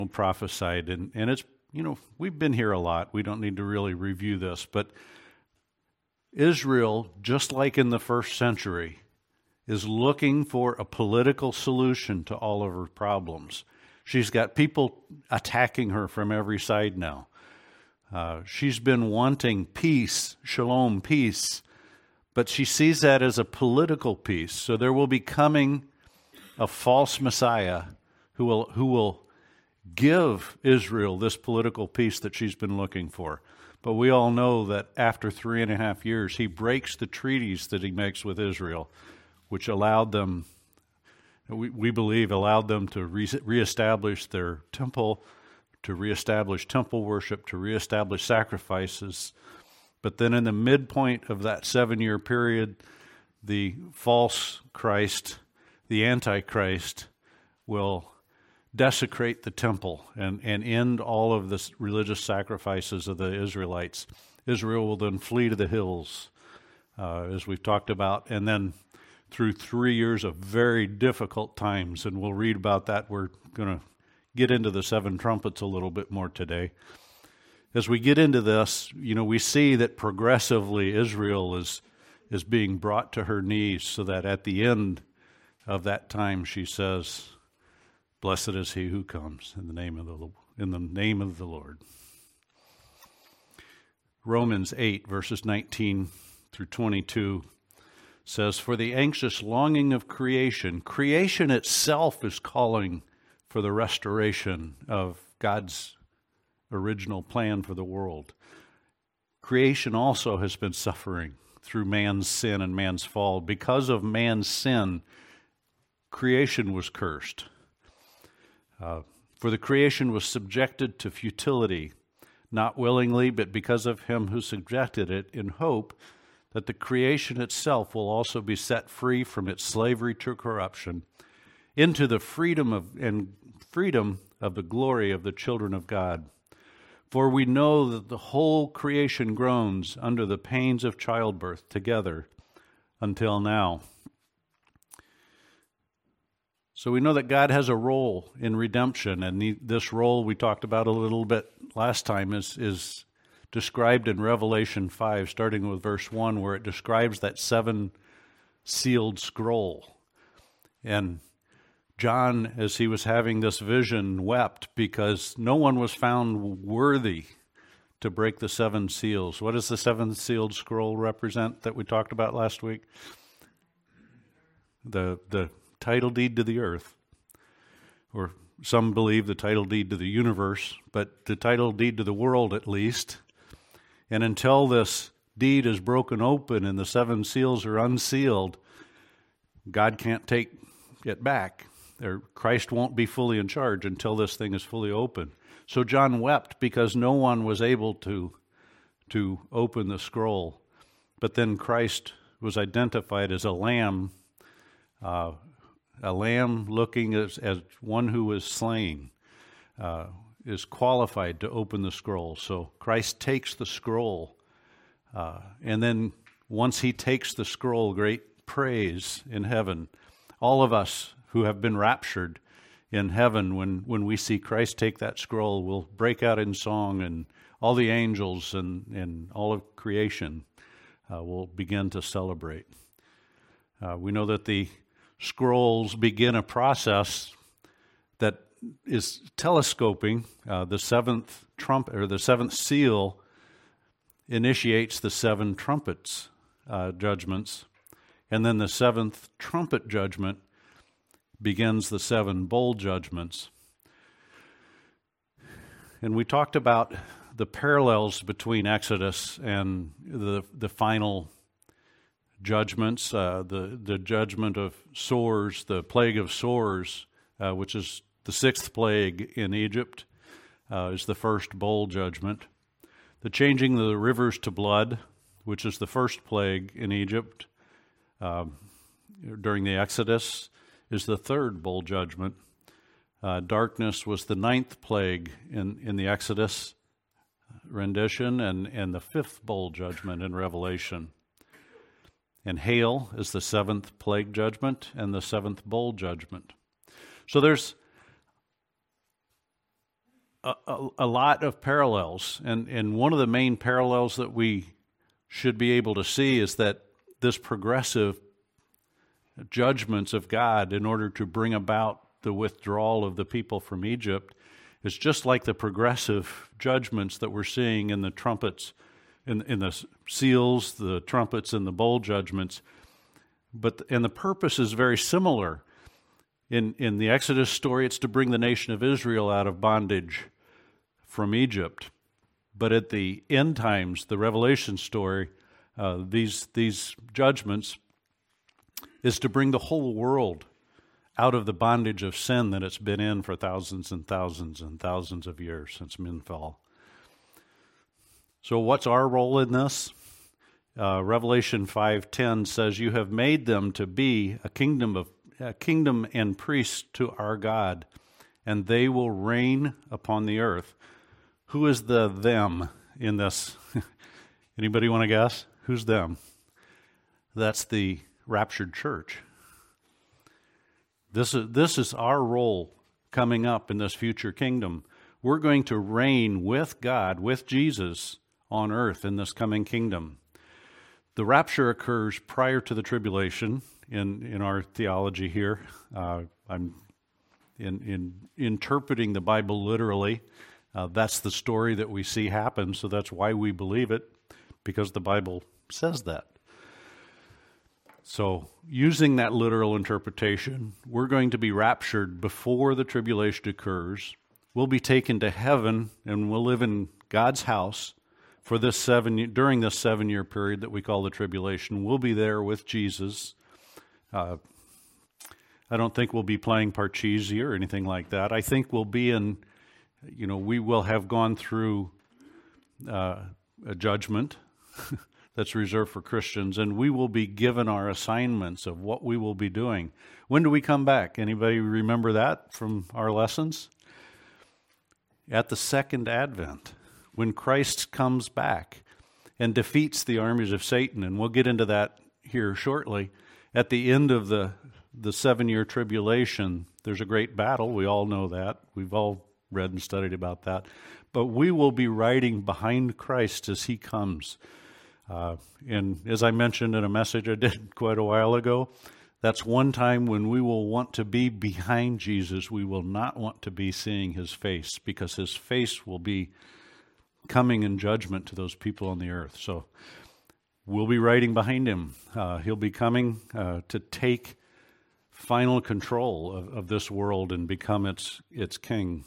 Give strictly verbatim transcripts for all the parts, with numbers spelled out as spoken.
prophesied, and, and it's, you know, we've been here a lot. We don't need to really review this, but Israel, just like in the first century, is looking for a political solution to all of her problems. She's got people attacking her from every side now. Uh, she's been wanting peace, shalom, peace, but she sees that as a political peace. So there will be coming a false Messiah who will who will give Israel this political peace that she's been looking for. But we all know that after three and a half years, he breaks the treaties that he makes with Israel, which allowed them, we, we believe, allowed them to re- reestablish their temple, to reestablish temple worship, to reestablish sacrifices. But then in the midpoint of that seven-year period, the false Christ, the Antichrist, will desecrate the temple and, and end all of the religious sacrifices of the Israelites. Israel will then flee to the hills, uh, as we've talked about, and then through three years of very difficult times, and we'll read about that. We're going to get into the seven trumpets a little bit more today. As we get into this, you know, we see that progressively Israel is is being brought to her knees, so that at the end of that time she says, "Blessed is he who comes in the name of the in the name of the Lord." Romans eight, verses nineteen through twenty-two says, "For the anxious longing of creation, creation itself is calling for the restoration of God's original plan for the world. Creation also has been suffering through man's sin and man's fall. Because of man's sin, creation was cursed. Uh, for the creation was subjected to futility, not willingly, but because of him who subjected it, in hope that the creation itself will also be set free from its slavery to corruption into the freedom of and freedom of the glory of the children of God. For we know that the whole creation groans under the pains of childbirth together until now." So we know that God has a role in redemption, and the, this role we talked about a little bit last time is, is described in Revelation five, starting with verse one, where it describes that seven-sealed scroll. And John, as he was having this vision, wept because no one was found worthy to break the seven seals. What does the seven-sealed scroll represent that we talked about last week? The the title deed to the earth, or some believe the title deed to the universe, but the title deed to the world at least. And until this deed is broken open and the seven seals are unsealed, God can't take it back. Or Christ won't be fully in charge until this thing is fully open. So John wept because no one was able to, to open the scroll. But then Christ was identified as a lamb, uh, a lamb looking as, as one who was slain, uh, is qualified to open the scroll. So Christ takes the scroll, uh, and then once he takes the scroll, great praise in heaven. All of us who have been raptured in heaven, when, when we see Christ take that scroll, will break out in song, and all the angels and, and all of creation uh, will begin to celebrate. Uh, we know that the scrolls begin a process that is telescoping. Uh, the seventh trumpet, or the seventh seal, initiates the seven trumpets uh, judgments, and then the seventh trumpet judgment begins the seven bowl judgments. And we talked about the parallels between Exodus and the the final judgments, uh, the, the judgment of sores, the plague of sores, uh, which is the sixth plague in Egypt, uh, is the first bowl judgment. The changing of the rivers to blood, which is the first plague in Egypt uh, during the Exodus, is the third bowl judgment. Uh, darkness was the ninth plague in, in the Exodus rendition, and, and the fifth bowl judgment in Revelation. And hail is the seventh plague judgment and the seventh bowl judgment. So there's a, a, a lot of parallels. And, and one of the main parallels that we should be able to see is that this progressive judgments of God in order to bring about the withdrawal of the people from Egypt is just like the progressive judgments that we're seeing in the trumpets, in, in the seals, the trumpets, and the bowl judgments. But and the purpose is very similar. In in the Exodus story, it's to bring the nation of Israel out of bondage from Egypt. But at the end times, the Revelation story, uh, these these judgments is to bring the whole world out of the bondage of sin that it's been in for thousands and thousands and thousands of years since men fell. So what's our role in this? Uh, Revelation five ten says, "You have made them to be a kingdom of a kingdom and priests to our God, and they will reign upon the earth." Who is the them in this? Anybody want to guess? Who's them? That's the raptured church. This is, this is our role coming up in this future kingdom. We're going to reign with God, with Jesus, on earth in this coming kingdom. The rapture occurs prior to the tribulation in, in our theology here. Uh, I'm in, in interpreting the Bible literally. Uh, that's the story that we see happen, so that's why we believe it, because the Bible says that. So, using that literal interpretation, we're going to be raptured before the tribulation occurs. We'll be taken to heaven, and we'll live in God's house for this seven during this seven-year period that we call the tribulation. We'll be there with Jesus. Uh, I don't think we'll be playing Parcheesi or anything like that. I think we'll be in, you know, we will have gone through uh, a judgment that's reserved for Christians, and we will be given our assignments of what we will be doing. When do we come back? Anybody remember that from our lessons? At the second advent, when Christ comes back and defeats the armies of Satan, and we'll get into that here shortly. At the end of the, the seven-year tribulation, there's a great battle. We all know that. We've all read and studied about that. But we will be riding behind Christ as he comes. Uh, and as I mentioned in a message I did quite a while ago, that's one time when we will want to be behind Jesus. We will not want to be seeing his face, because his face will be coming in judgment to those people on the earth. So we'll be riding behind him. Uh, he'll be coming uh, to take final control of, of this world and become its its king.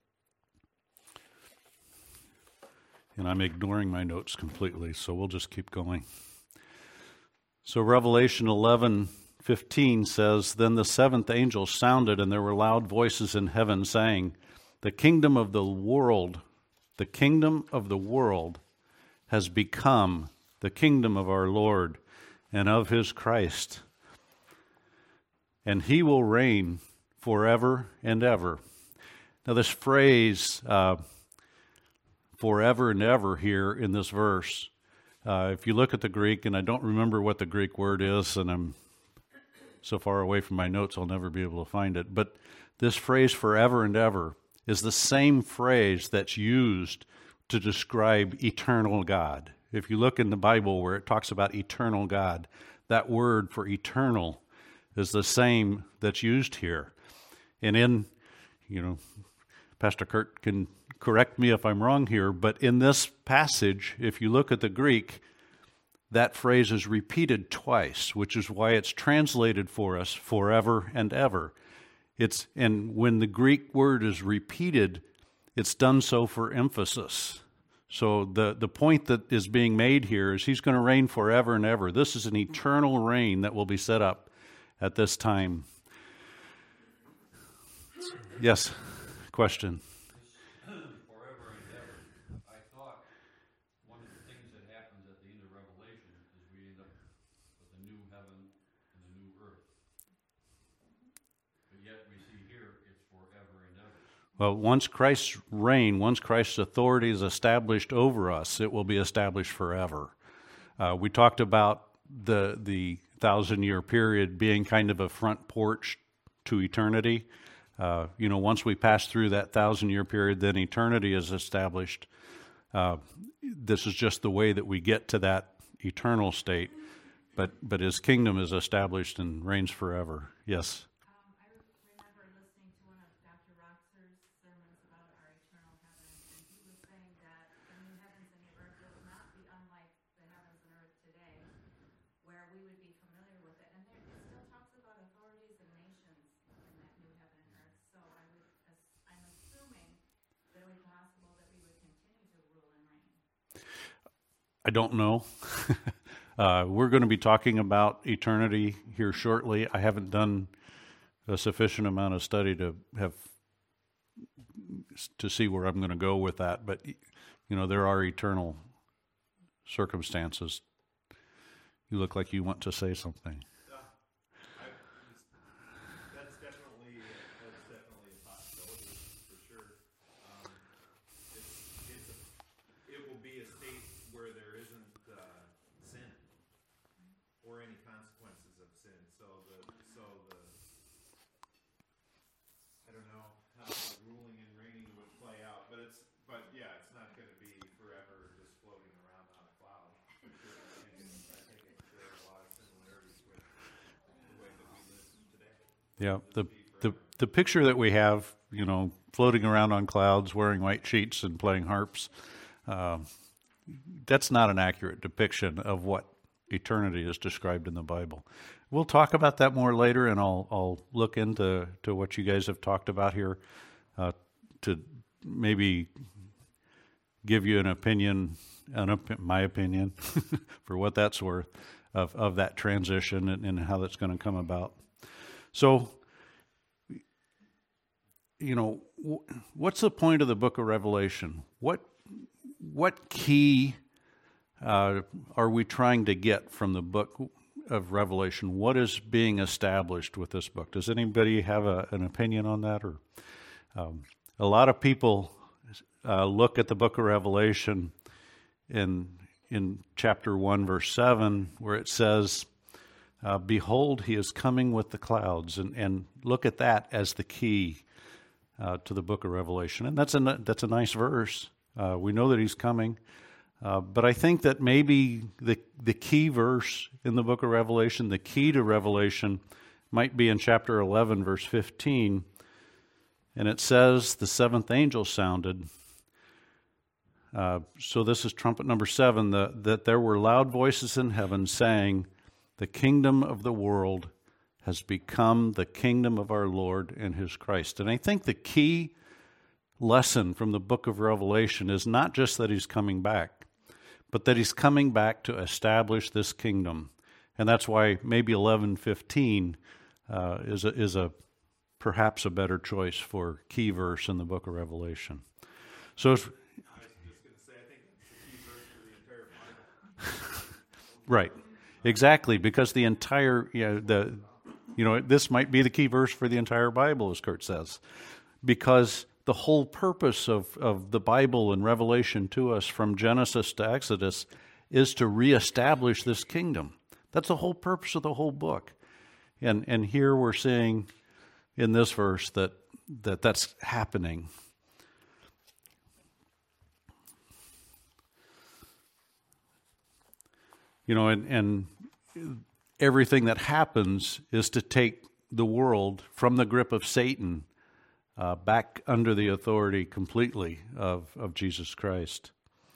And I'm ignoring my notes completely, so we'll just keep going. So Revelation eleven fifteen says, "Then the seventh angel sounded, and there were loud voices in heaven saying, 'The kingdom of the world, the kingdom of the world has become the kingdom of our Lord and of his Christ, and he will reign forever and ever.'" Now this phrase, uh, forever and ever here in this verse, uh, if you look at the Greek, and I don't remember what the Greek word is, and I'm so far away from my notes I'll never be able to find it, but this phrase forever and ever is the same phrase that's used to describe eternal God. If you look in the Bible where it talks about eternal God, that word for eternal is the same that's used here. And in, you know, Pastor Kurt can correct me if I'm wrong here, but in this passage, if you look at the Greek, that phrase is repeated twice, which is why it's translated for us forever and ever. It's and when the Greek word is repeated, it's done so for emphasis. So the, the point that is being made here is he's going to reign forever and ever. This is an eternal reign that will be set up at this time. Yes, question. Forever and ever. I thought one of the things that happens at the end of Revelation is we end up with a new heaven and a new earth. But yet we see here it's forever and ever. Well, once Christ's reign, once Christ's authority is established over us, it will be established forever. Uh, we talked about the the thousand-year period being kind of a front porch to eternity. Uh, you know, once we pass through that thousand-year period, then eternity is established. Uh, this is just the way that we get to that eternal state. But but his kingdom is established and reigns forever. Yes? Um, I remember listening to one of Doctor Roxer's sermons about our eternal heaven, and he was saying that the new heavens and the earth will not be unlike the heavens and earth today, where we would be familiar with it. And there, it still talks about authorities and nations in that new heaven and earth. So I would, I'm assuming that it would be possible that we would continue to rule and reign. I don't know. Uh, we're going to be talking about eternity here shortly. I haven't done a sufficient amount of study to have to see where I'm going to go with that. But you know, there are eternal circumstances. You look like you want to say something. Uh, I, that's definitely that's definitely a possibility for sure. Um, it's, it's a, it will be a state where there isn't uh, sin or any consequences of sin. So the so the I don't know how the ruling and reigning would play out, but it's but yeah, it's not going to be forever just floating around on a cloud. For sure. I think it's, I think it shares a lot of similarities with the way that we live today. Yeah, the the the picture that we have, you know, floating around on clouds, wearing white sheets and playing harps, um, that's not an accurate depiction of what eternity is described in the Bible. We'll talk about that more later, and I'll I'll look into to what you guys have talked about here uh, to maybe give you an opinion, an op- my opinion, for what that's worth, of, of that transition and, and how that's going to come about. So, you know, w- what's the point of the book of Revelation? What what key uh, are we trying to get from the book of Revelation? What is being established with this book? Does anybody have a, an opinion on that? Or um, a lot of people uh, look at the book of Revelation in in chapter one, verse seven, where it says, uh, "Behold, he is coming with the clouds," and and look at that as the key uh, to the book of Revelation. And that's a that's a nice verse. Uh, we know that he's coming. Uh, but I think that maybe the the key verse in the book of Revelation, the key to Revelation, might be in chapter eleven, verse fifteen. And it says, the seventh angel sounded. Uh, so this is trumpet number seven, the, that there were loud voices in heaven saying, the kingdom of the world has become the kingdom of our Lord and his Christ. And I think the key lesson from the book of Revelation is not just that he's coming back, but that he's coming back to establish this kingdom. And that's why maybe eleven fifteen uh, is a, is a perhaps a better choice for key verse in the book of Revelation. So, it's, I was just going to say, I think it's the key verse for the entire Bible. right, exactly, because the entire, you know, the, you know, this might be the key verse for the entire Bible, as Kurt says, because the whole purpose of, of the Bible and Revelation to us from Genesis to Exodus is to reestablish this kingdom. That's the whole purpose of the whole book. And and here we're seeing in this verse that, that that's happening. You know, and, and everything that happens is to take the world from the grip of Satan Uh, back under the authority completely of, of Jesus Christ.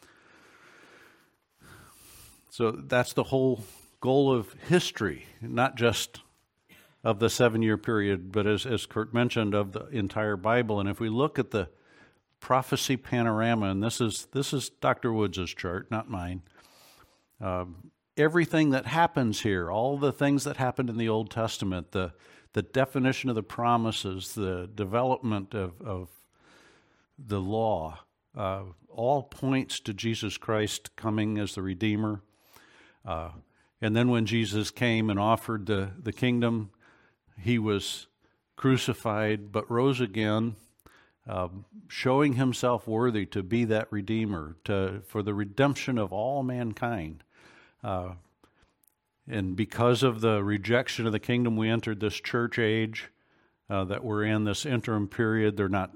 So that's the whole goal of history, not just of the seven-year period, but as, as Kurt mentioned, of the entire Bible. And if we look at the prophecy panorama, and this is this is Doctor Woods' chart, not mine, um, everything that happens here, all the things that happened in the Old Testament, the the definition of the promises, the development of, of the law, uh, all points to Jesus Christ coming as the Redeemer. Uh, and then when Jesus came and offered the, the kingdom, he was crucified but rose again, uh, showing himself worthy to be that Redeemer, to for the redemption of all mankind. Uh, And because of the rejection of the kingdom, we entered this church age. uh, that we're in this interim period. They're not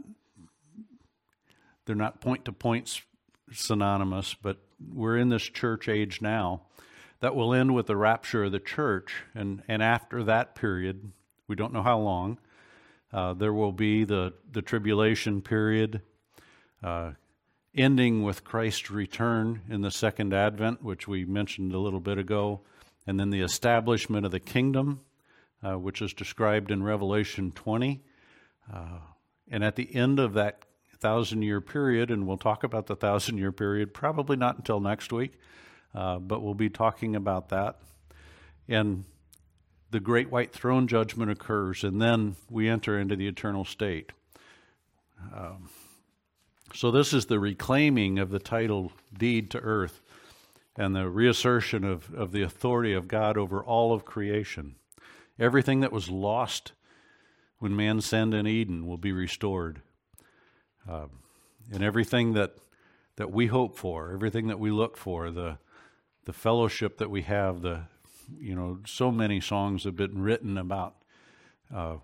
they're not point to points synonymous, but we're in this church age now that will end with the rapture of the church, and and after that period, we don't know how long, uh, there will be the the tribulation period, uh, ending with Christ's return in the second advent, which we mentioned a little bit ago, and then the establishment of the kingdom, uh, which is described in Revelation twenty. Uh, and at the end of that thousand-year period, and we'll talk about the thousand-year period probably not until next week, uh, but we'll be talking about that. And the great white throne judgment occurs, and then we enter into the eternal state. Um, So this is the reclaiming of the title deed to earth and the reassertion of, of the authority of God over all of creation. Everything that was lost when man sinned in Eden will be restored. Uh, and everything that that we hope for, everything that we look for, the the fellowship that we have, the you know, so many songs have been written about uh,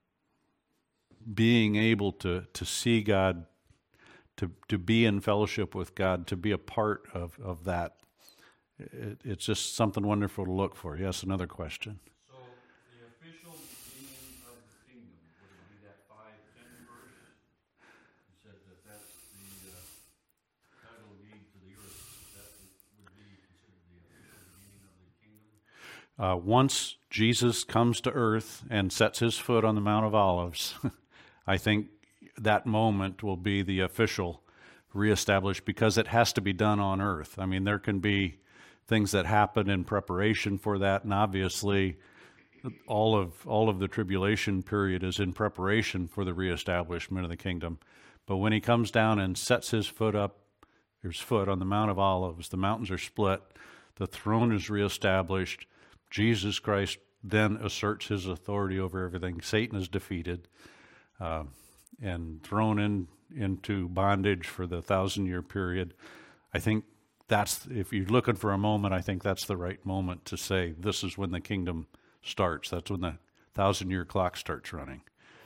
being able to to see God, to to be in fellowship with God, to be a part of, of that. It, it's just something wonderful to look for. Yes, another question. So the official beginning of the kingdom, would it be that five ten verse? It says that that's the uh, title deed to the earth. That would be considered the official beginning of the kingdom. Uh, once Jesus comes to earth and sets his foot on the Mount of Olives, I think that moment will be the official reestablished, because it has to be done on earth. I mean, there can be things that happen in preparation for that, and obviously all of all of the tribulation period is in preparation for the reestablishment of the kingdom. But when he comes down and sets his foot up, his foot on the Mount of Olives, the mountains are split, the throne is reestablished, Jesus Christ then asserts his authority over everything. Satan is defeated. Uh, and thrown in into bondage for the thousand-year period. I think that's, if you're looking for a moment, I think that's the right moment to say this is when the kingdom starts. That's when the thousand-year clock starts running.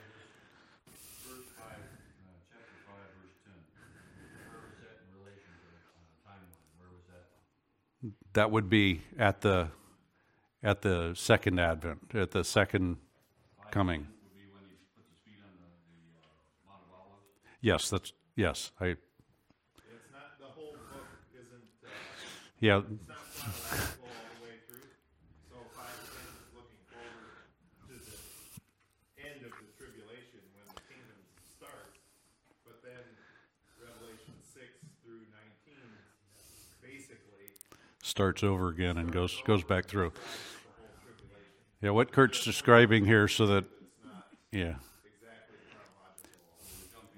Verse five, uh, chapter five, verse ten. Where was that in relation to the uh, timeline? Where was that? That would be at the at the second advent, at the second coming. Would be when he puts his feet on the, the uh, Mount of Olives. Yes, that's yes. I It's not, the whole book isn't, uh, yeah. it's not chronological all the way through. So five ten is looking forward to the end of the tribulation when the kingdom starts. But then Revelation six through nineteen basically Starts over again and goes goes back through. the whole tribulation. Yeah, what Kurt's describing here, so that yeah. Exactly chronological.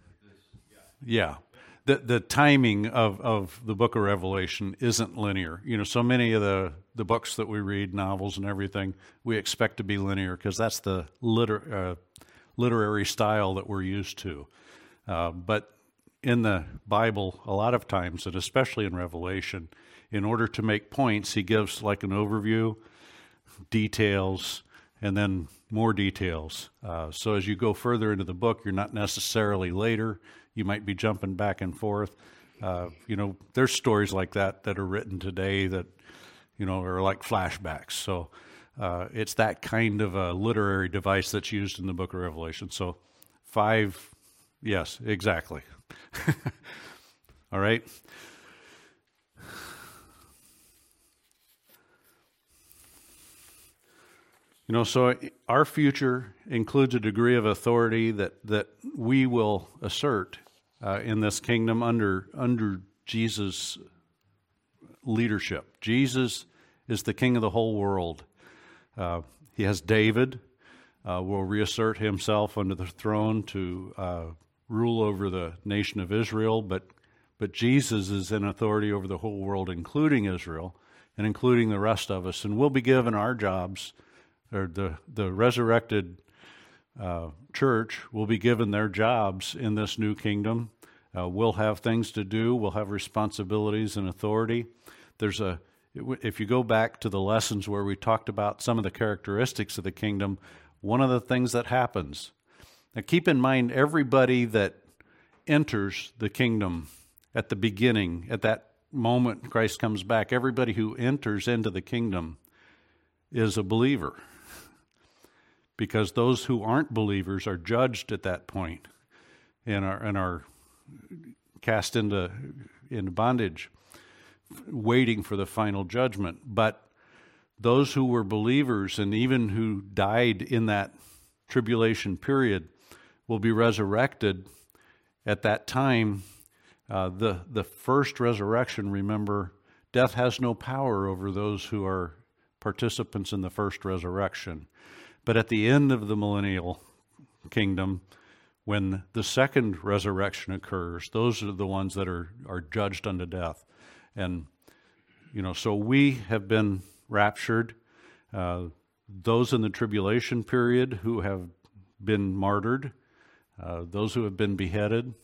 Yeah. The the timing of, of the book of Revelation isn't linear. You know, so many of the, the books that we read, novels and everything, we expect to be linear because that's the liter, uh, literary style that we're used to. Uh, but in the Bible, a lot of times, and especially in Revelation, in order to make points, he gives like an overview, details, and then more details. Uh, so as you go further into the book, you're not necessarily later. You might be jumping back and forth. Uh, you know, there's stories like that that are written today that, you know, are like flashbacks. So uh, it's that kind of a literary device that's used in the book of Revelation. So five, yes, exactly. All right. You know, so our future includes a degree of authority that, that we will assert uh, in this kingdom under under Jesus' leadership. Jesus is the king of the whole world. Uh, he has David, uh, will reassert himself under the throne to uh, rule over the nation of Israel, but but Jesus is in authority over the whole world, including Israel and including the rest of us, and we'll be given our jobs. Or the, the resurrected uh, church will be given their jobs in this new kingdom. Uh, we'll have things to do. We'll have responsibilities and authority. There's a, if you go back to the lessons where we talked about some of the characteristics of the kingdom, one of the things that happens. Now keep in mind, everybody that enters the kingdom at the beginning, at that moment Christ comes back, everybody who enters into the kingdom is a believer. Because those who aren't believers are judged at that point and are, and are cast into, into bondage, waiting for the final judgment. But those who were believers and even who died in that tribulation period will be resurrected at that time. Uh, the, the first resurrection, remember, death has no power over those who are participants in the first resurrection. But at the end of the millennial kingdom, when the second resurrection occurs, those are the ones that are, are judged unto death. And, you know, so we have been raptured. Uh, those in the tribulation period who have been martyred, uh, those who have been beheaded.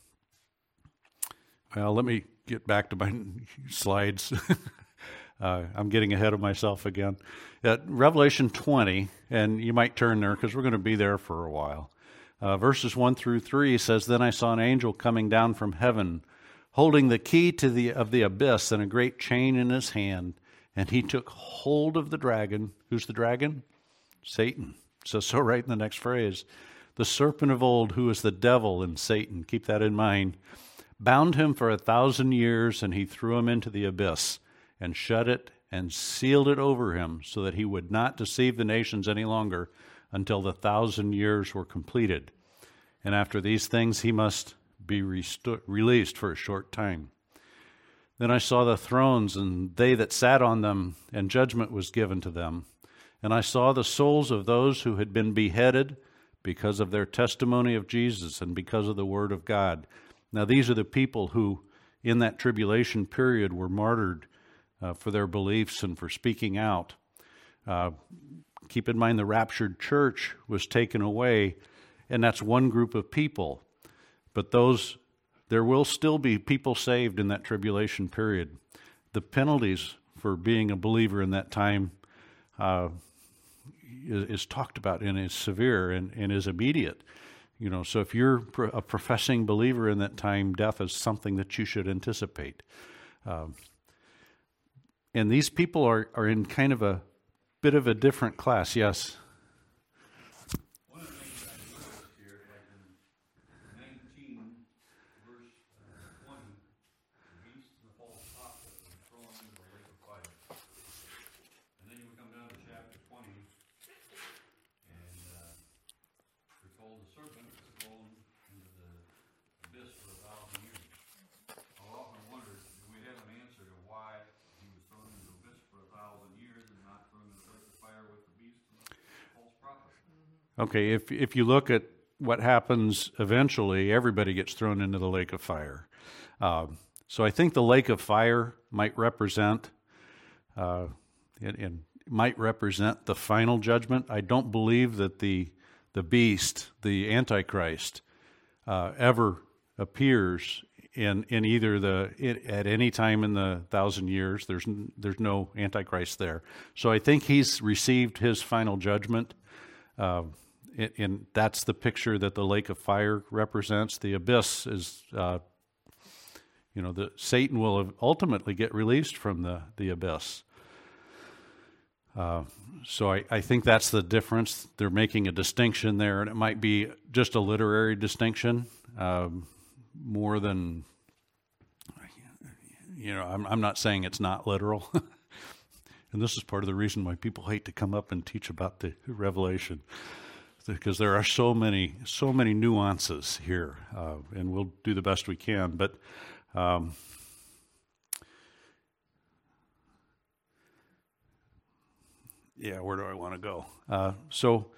Well, let me get back to my slides. Uh, I'm getting ahead of myself again. At Revelation twenty, and you might turn there because we're going to be there for a while. Uh, verses one through three says, "Then I saw an angel coming down from heaven, holding the key to the of the abyss and a great chain in his hand. And he took hold of the dragon." Who's the dragon? Satan. It says so right in the next phrase. "The serpent of old, who is the devil and Satan." Keep that in mind. "Bound him for a thousand years, and he threw him into the abyss, and shut it and sealed it over him, so that he would not deceive the nations any longer until the thousand years were completed. And after these things he must be resto- released for a short time. Then I saw the thrones, and they that sat on them, and judgment was given to them. And I saw the souls of those who had been beheaded because of their testimony of Jesus and because of the word of God." Now these are the people who, in that tribulation period, were martyred Uh, for their beliefs and for speaking out. Uh, keep in mind the raptured church was taken away, and that's one group of people. But those, there will still be people saved in that tribulation period. The penalties for being a believer in that time uh, is, is talked about and is severe and, and is immediate. You know, so if you're a professing believer in that time, death is something that you should anticipate. Uh, And these people are, are in kind of a bit of a different class. Yes? One of the things I noticed here, like in nineteen, verse uh, twenty, the beast and the false prophet were thrown into the lake of fire. And then you would come down to chapter twenty, and uh, we're told the serpent was thrown into the abyss for a thousand years. I've often wondered, do we have an answer to why he was thrown into the abyss for a thousand years and not thrown into the lake of fire with the beast and the false prophet? Okay, if if you look at what happens eventually, everybody gets thrown into the lake of fire. Um, so I think the lake of fire might represent, uh, and, and might represent the final judgment. I don't believe that the the beast, the Antichrist, uh, ever appears in in either the it, at any time in the thousand years. There's there's no Antichrist there. So I think he's received his final judgment. Uh, And, and that's the picture that the lake of fire represents. The abyss is, uh, you know, the Satan will ultimately get released from the, the abyss. Uh, so I, I think that's the difference. They're making a distinction there, and it might be just a literary distinction um, more than, you know, I'm, I'm not saying it's not literal. And this is part of the reason why people hate to come up and teach about the Revelation. Because there are so many, so many nuances here, uh, and we'll do the best we can. But um, yeah, where do I want to go? Uh, so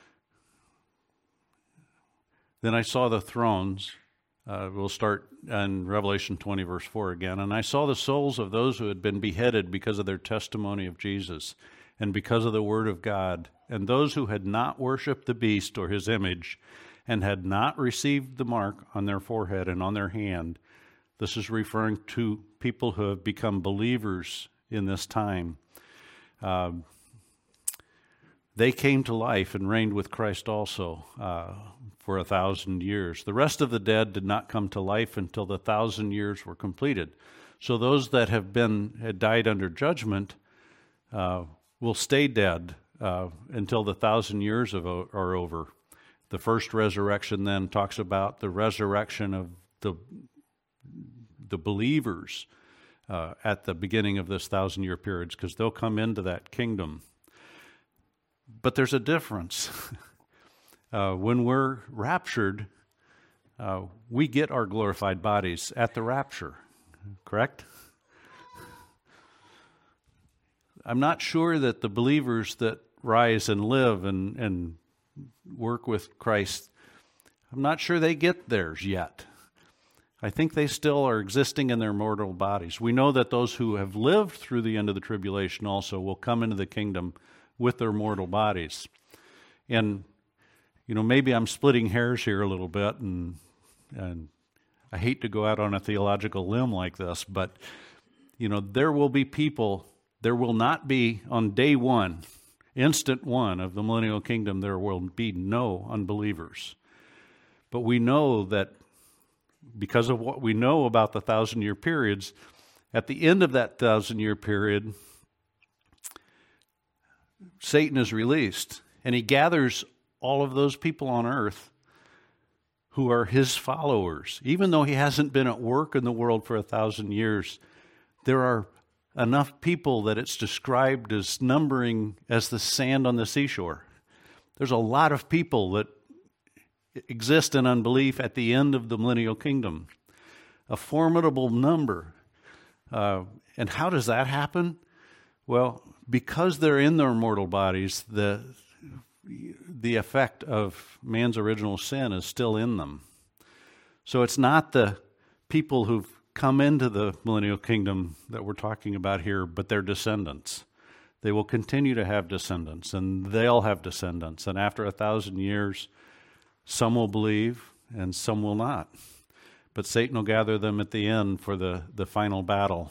then I saw the thrones. Uh, we'll start in Revelation twenty, verse four again. "And I saw the souls of those who had been beheaded because of their testimony of Jesus, and because of the word of God, and those who had not worshipped the beast or his image, and had not received the mark on their forehead and on their hand." This is referring to people who have become believers in this time. Uh, they came to life and reigned with Christ also uh, for a thousand years. The rest of the dead did not come to life until the thousand years were completed. So those that have been had died under judgment uh, will stay dead uh, until the thousand years of, are over. The first resurrection then talks about the resurrection of the the believers uh, at the beginning of this thousand-year period, because they'll come into that kingdom. But there's a difference. uh, when we're raptured, uh, we get our glorified bodies at the rapture, correct? I'm not sure that the believers that rise and live and, and work with Christ, I'm not sure they get theirs yet. I think they still are existing in their mortal bodies. We know that those who have lived through the end of the tribulation also will come into the kingdom with their mortal bodies. And, you know, maybe I'm splitting hairs here a little bit, and and I hate to go out on a theological limb like this, but, you know, there will be people, there will not be on day one, instant one of the millennial kingdom, there will be no unbelievers. But we know that because of what we know about the thousand-year periods, at the end of that thousand-year period, Satan is released, and he gathers all of those people on earth who are his followers. Even though he hasn't been at work in the world for a thousand years, there are enough people that it's described as numbering as the sand on the seashore. There's a lot of people that exist in unbelief at the end of the millennial kingdom. A formidable number. Uh, and how does that happen? Well, because they're in their mortal bodies, the the effect of man's original sin is still in them. So it's not the people who've come into the millennial kingdom that we're talking about here, but their descendants. They will continue to have descendants, and they'll have descendants. And after a thousand years, some will believe and some will not. But Satan will gather them at the end for the, the final battle.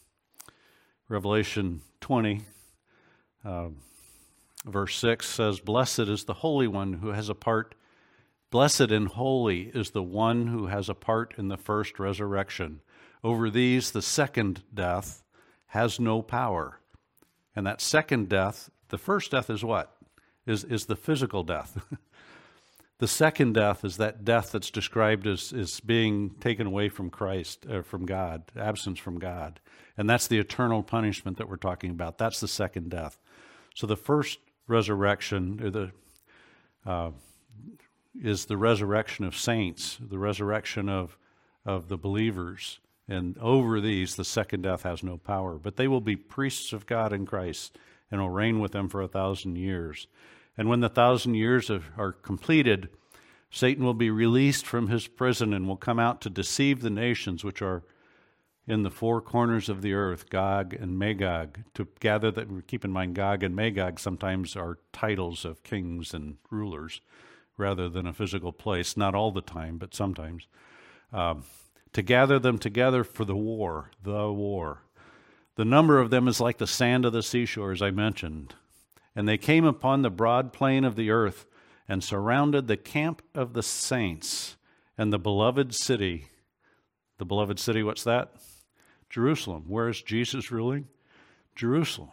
Revelation twenty, uh, verse six says, "Blessed is the Holy One who has a part, blessed and holy is the one who has a part in the first resurrection. Over these the second death has no power." And that second death, the first death is what? Is, is the physical death. The second death is that death that's described as, as being taken away from Christ, uh, from God, absence from God. And that's the eternal punishment that we're talking about. That's the second death. So the first resurrection or the, uh, is the resurrection of saints, the resurrection of, of the believers. And over these, the second death has no power. But they will be priests of God in Christ and will reign with them for a thousand years. And when the thousand years are completed, Satan will be released from his prison and will come out to deceive the nations which are in the four corners of the earth, Gog and Magog, to gather that. Keep in mind, Gog and Magog sometimes are titles of kings and rulers rather than a physical place. Not all the time, but sometimes. Um, to gather them together for the war, the war. The number of them is like the sand of the seashore, as I mentioned. And they came upon the broad plain of the earth and surrounded the camp of the saints and the beloved city. The beloved city, what's that? Jerusalem. Where is Jesus ruling? Jerusalem.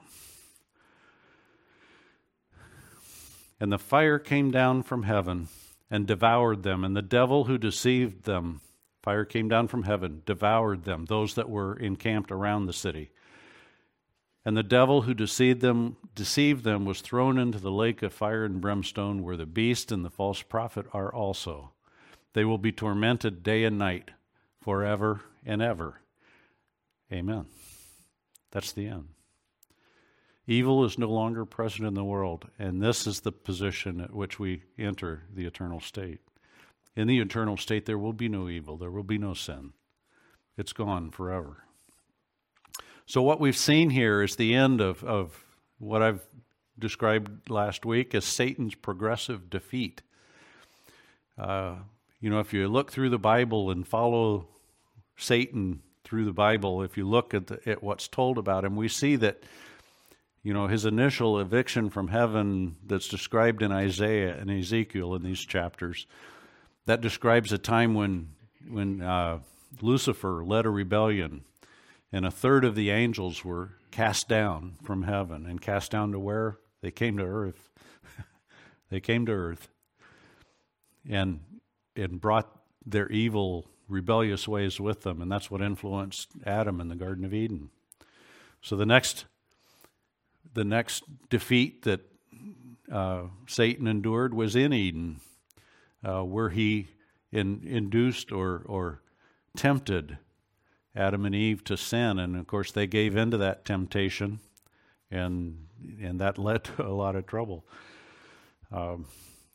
And the fire came down from heaven and devoured them. And the devil who deceived them, fire came down from heaven, devoured them, those that were encamped around the city. And the devil who deceived them, deceived them was thrown into the lake of fire and brimstone, where the beast and the false prophet are also. They will be tormented day and night, forever and ever. Amen. That's the end. Evil is no longer present in the world, and this is the position at which we enter the eternal state. In the eternal state, there will be no evil. There will be no sin. It's gone forever. So what we've seen here is the end of, of what I've described last week as Satan's progressive defeat. Uh, you know, if you look through the Bible and follow Satan through the Bible, if you look at, the, at what's told about him, we see that, you know, his initial eviction from heaven that's described in Isaiah and Ezekiel in these chapters, that describes a time when when uh, Lucifer led a rebellion, and a third of the angels were cast down from heaven. And cast down to where? They came to earth. They came to earth and and brought their evil, rebellious ways with them, and that's what influenced Adam in the Garden of Eden. So the next the next defeat that uh, Satan endured was in Eden, uh, where he in, induced or or tempted Adam and Eve to sin, and of course they gave into that temptation, and and that led to a lot of trouble. Um,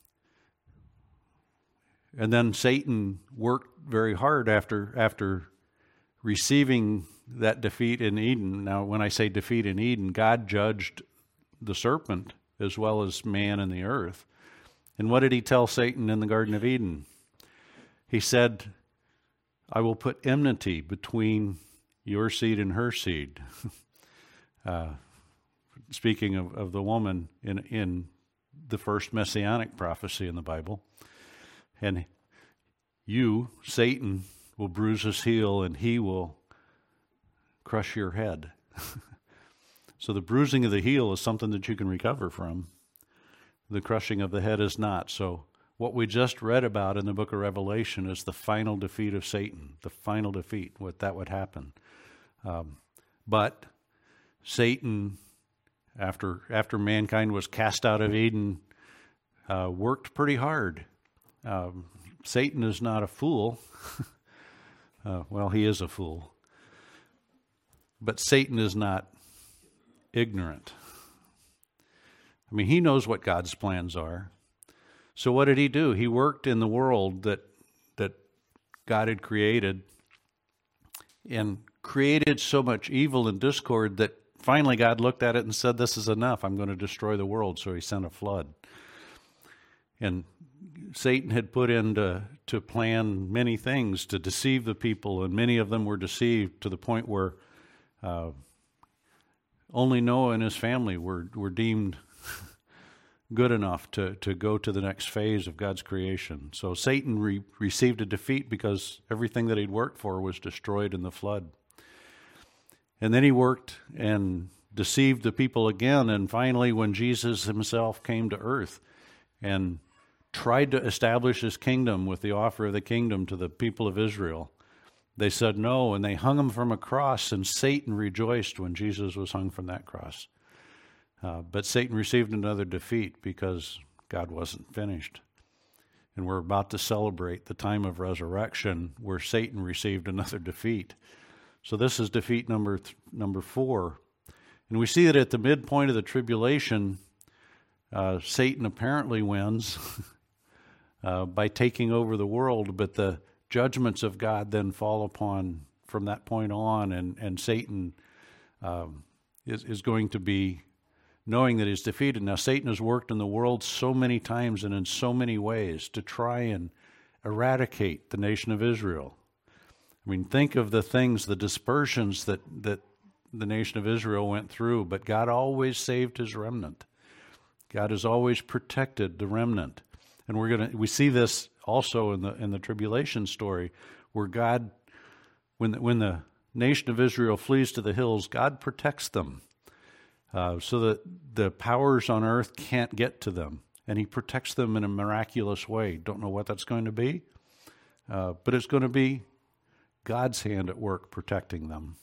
and then Satan worked very hard after after receiving that defeat in Eden. Now, when I say defeat in Eden, God judged the serpent as well as man and the earth. And what did he tell Satan in the Garden of Eden? He said, I will put enmity between your seed and her seed. uh, speaking of, of the woman in, in the first messianic prophecy in the Bible. And you, Satan, will bruise his heel and he will crush your head. So the bruising of the heel is something that you can recover from. The crushing of the head is not. So what we just read about in the book of Revelation is the final defeat of Satan, the final defeat, what that would happen. Um, but Satan, after after mankind was cast out of Eden, uh, worked pretty hard. Um, Satan is not a fool. uh, well, he is a fool. But Satan is not ignorant. I mean, he knows what God's plans are. So what did he do? He worked in the world that that God had created and created so much evil and discord that finally God looked at it and said, this is enough. I'm going to destroy the world. So he sent a flood. And Satan had put into to plan many things to deceive the people, and many of them were deceived to the point where uh, only Noah and his family were, were deemed good enough to, to go to the next phase of God's creation. So Satan re- received a defeat because everything that he'd worked for was destroyed in the flood. And then he worked and deceived the people again, and finally when Jesus himself came to earth and tried to establish his kingdom with the offer of the kingdom to the people of Israel, they said no, and they hung him from a cross, and Satan rejoiced when Jesus was hung from that cross. Uh, but Satan received another defeat because God wasn't finished. And we're about to celebrate the time of resurrection where Satan received another defeat. So this is defeat number th- number four. And we see that at the midpoint of the tribulation, uh, Satan apparently wins uh, by taking over the world, but the judgments of God then fall upon from that point on, and, and Satan um, is, is going to be knowing that he's defeated. Now, Satan has worked in the world so many times and in so many ways to try and eradicate the nation of Israel. I mean, think of the things, the dispersions that, that the nation of Israel went through, but God always saved his remnant. God has always protected the remnant. And we're going to we see this also in the in the tribulation story, where God, when the, when the nation of Israel flees to the hills, God protects them. Uh, so that the powers on earth can't get to them. And he protects them in a miraculous way. Don't know what that's going to be, uh, but it's going to be God's hand at work protecting them.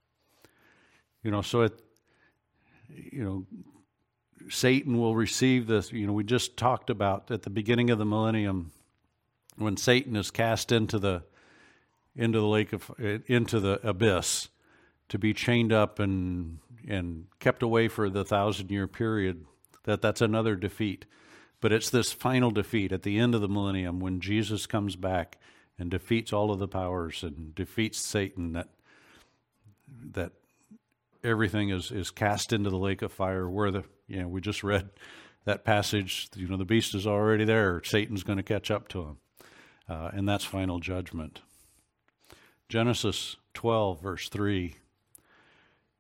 You know, so it, you know, Satan will receive this. You know, we just talked about at the beginning of the millennium, when Satan is cast into the into the lake of into the abyss to be chained up and and kept away for the thousand-year period, that that's another defeat. But it's this final defeat at the end of the millennium when Jesus comes back and defeats all of the powers and defeats Satan, that that everything is, is cast into the lake of fire, where the, you know, we just read that passage, you know, the beast is already there. Satan's going to catch up to him. Uh, and that's final judgment. Genesis twelve, verse three.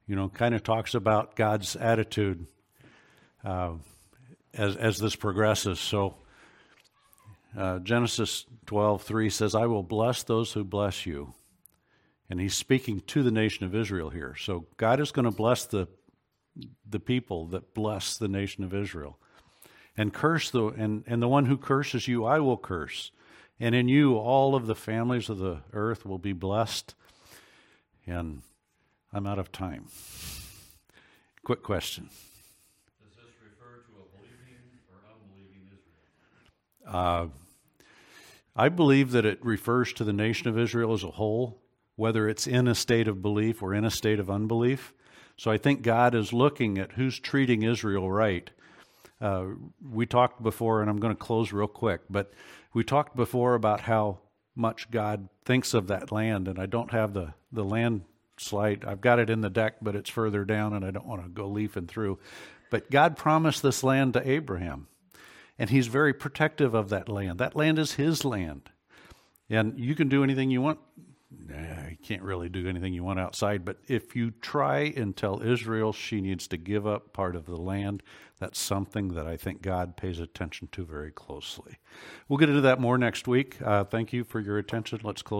you know, kind of talks about God's attitude uh, as as this progresses. So uh, Genesis twelve three says, "I will bless those who bless you," and He's speaking to the nation of Israel here. So God is going to bless the the people that bless the nation of Israel, and curse the and and the one who curses you, I will curse, and in you all of the families of the earth will be blessed. And I'm out of time. Quick question. Does this refer to a believing or unbelieving Israel? Uh, I believe that it refers to the nation of Israel as a whole, whether it's in a state of belief or in a state of unbelief. So I think God is looking at who's treating Israel right. Uh, we talked before, and I'm going to close real quick, but we talked before about how much God thinks of that land, and I don't have the, the land slide. I've got it in the deck, but it's further down, and I don't want to go leafing through. But God promised this land to Abraham, and He's very protective of that land. That land is His land, and you can do anything you want. You can't really do anything you want outside, but if you try and tell Israel she needs to give up part of the land, that's something that I think God pays attention to very closely. We'll get into that more next week. Uh, thank you for your attention. Let's close.